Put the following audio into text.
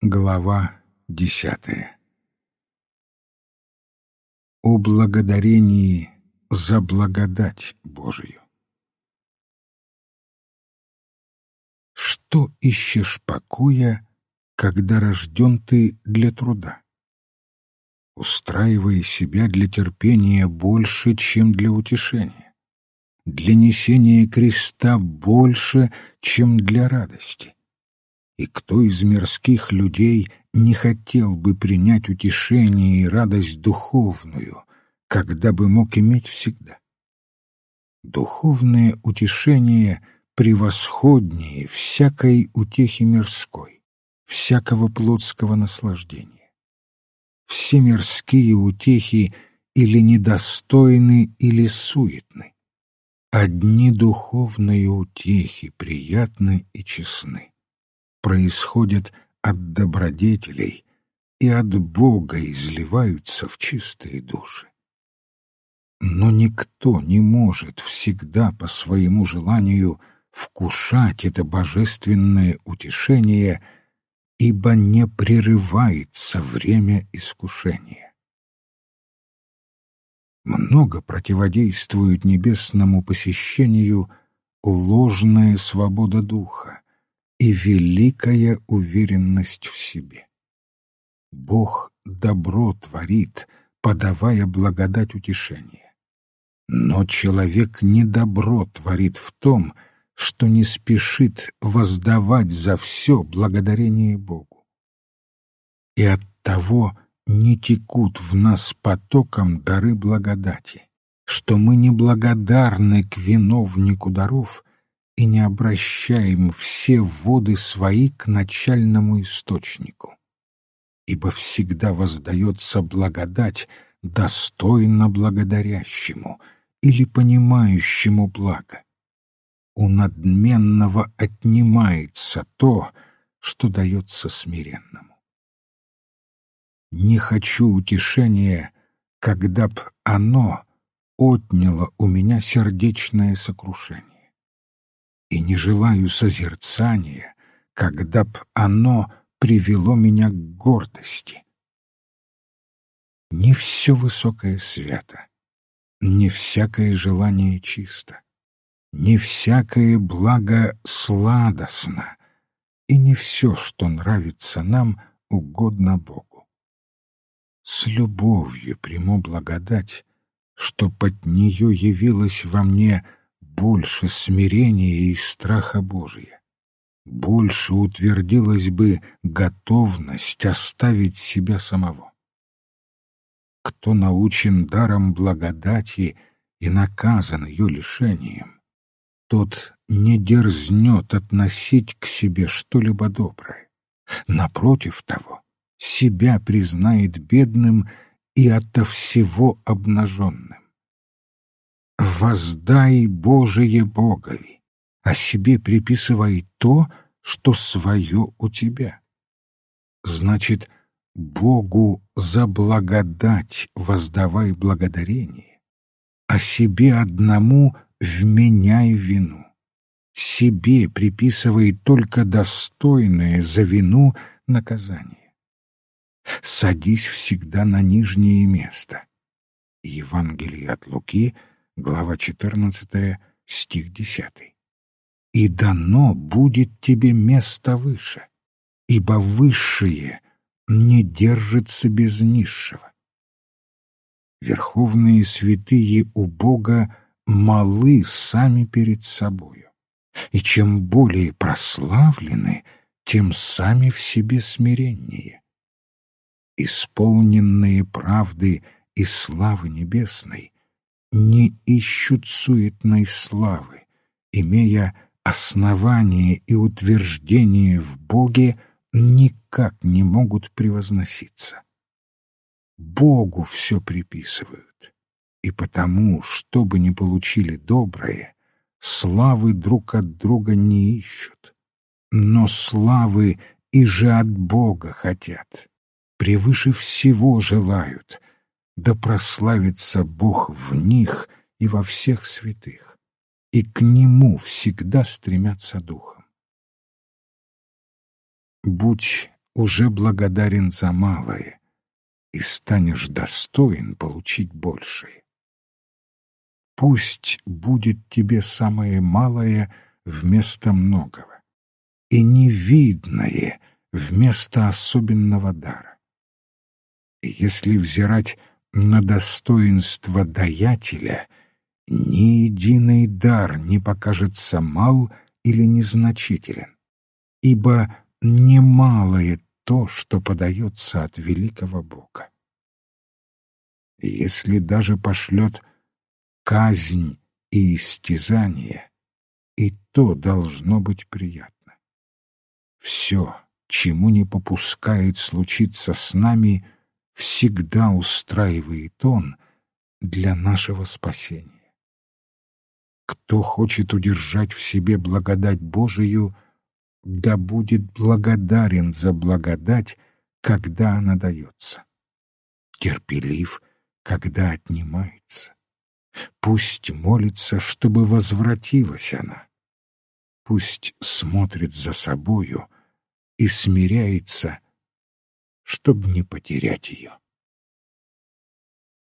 Глава 10. О благодарении за благодать Божию. Что ищешь покоя, когда рожден ты для труда? Устраивая себя для терпения больше, чем для утешения, для несения креста больше, чем для радости. И кто из мирских людей не хотел бы принять утешение и радость духовную, когда бы мог иметь всегда? Духовное утешение превосходнее всякой утехи мирской, всякого плотского наслаждения. Все мирские утехи или недостойны, или суетны. Одни духовные утехи приятны и честны, происходят от добродетелей и от Бога изливаются в чистые души. Но никто не может всегда по своему желанию вкушать это божественное утешение, ибо не прерывается время искушения. Много противодействует небесному посещению ложная свобода духа и великая уверенность в себе. Бог добро творит, подавая благодать утешения. Но человек недобро творит в том, что не спешит воздавать за все благодарение Богу. И оттого не текут в нас потоком дары благодати, что мы неблагодарны к виновнику даров и не обращаем все воды свои к начальному источнику. Ибо всегда воздается благодать достойно благодарящему или понимающему благо. У надменного отнимается то, что дается смиренному. Не хочу утешения, когда б оно отняло у меня сердечное сокрушение. И не желаю созерцания, когда б оно привело меня к гордости. Не все высокое свято, не всякое желание чисто, не всякое благо сладостно, и не все, что нравится нам, угодно Богу. С любовью приму благодать, чтоб от нее явилось во мне больше смирения и страха Божия, больше утвердилась бы готовность оставить себя самого. Кто научен даром благодати и наказан ее лишением, тот не дерзнет относить к себе что-либо доброе. Напротив того, себя признает бедным и ото всего обнаженным. Воздай Божие Богови, а себе приписывай то, что свое у тебя. Значит, Богу за благодать воздавай благодарение, а себе одному вменяй вину. Себе приписывай только достойное за вину наказание. Садись всегда на нижнее место. Евангелие от Луки, глава 14, стих 10. И дано будет тебе место выше, ибо высшее не держится без низшего. Верховные святые у Бога малы сами перед собою, и чем более прославлены, тем сами в себе смиреннее. Исполненные правды и славы небесной не ищут суетной славы, имея основание и утверждение в Боге, никак не могут превозноситься. Богу все приписывают, и потому, что бы ни получили доброе, славы друг от друга не ищут, но славы и же от Бога хотят, превыше всего желают, да прославится Бог в них и во всех святых, и к Нему всегда стремятся духом. Будь уже благодарен за малое и станешь достоин получить большее. Пусть будет тебе самое малое вместо многого и невидное вместо особенного дара. И если взирать на достоинство даятеля, ни единый дар не покажется мал или незначителен, ибо немалое то, что подается от великого Бога. Если даже пошлет казнь и истязание, и то должно быть приятно. Все, чему не попускает случиться с нами, всегда устраивает Он для нашего спасения. Кто хочет удержать в себе благодать Божию, да будет благодарен за благодать, когда она дается. Терпелив, когда отнимается. Пусть молится, чтобы возвратилась она. Пусть смотрит за собою и смиряется, чтобы не потерять ее.